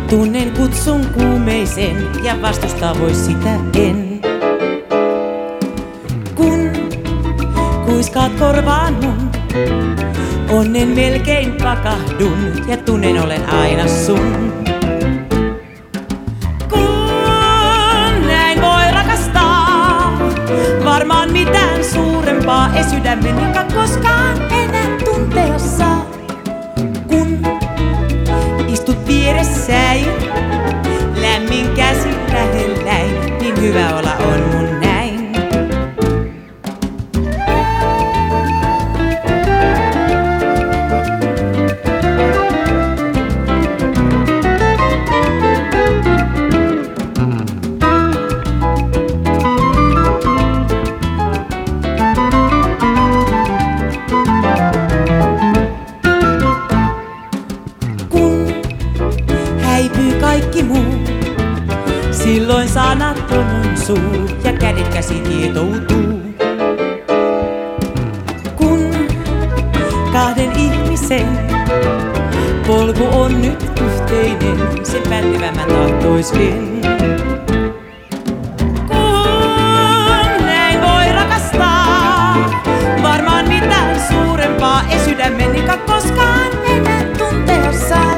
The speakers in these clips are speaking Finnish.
Tunnen kutsun kuumeisen ja vastustaa vois sitä en. Kun kuiskaat korvaan mun, onnen melkein pakahdun ja tunnen olen aina sun. Kun näin voi rakastaa, varmaan mitään suurempaa ei sydämen, joka koskaan enää tuntea saa. Kun istut vieressäin, lämmin käsi lähelläin, niin hyvä olla on mun näin. Häipyy kaikki muu, silloin sanaton on suu ja kädet käsi kietoutuu. Kun kahden ihmisen polku on nyt yhteinen, sen päättyvämmän tahtoiskin. Kun näin voi rakastaa, varmaan mitään suurempaa ei sydämen, joka koskaan enää tuntea saa.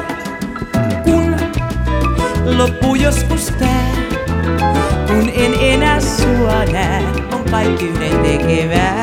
Loppuu joskus tää, kun en enää sua näe, on kaikki yhden tekevää.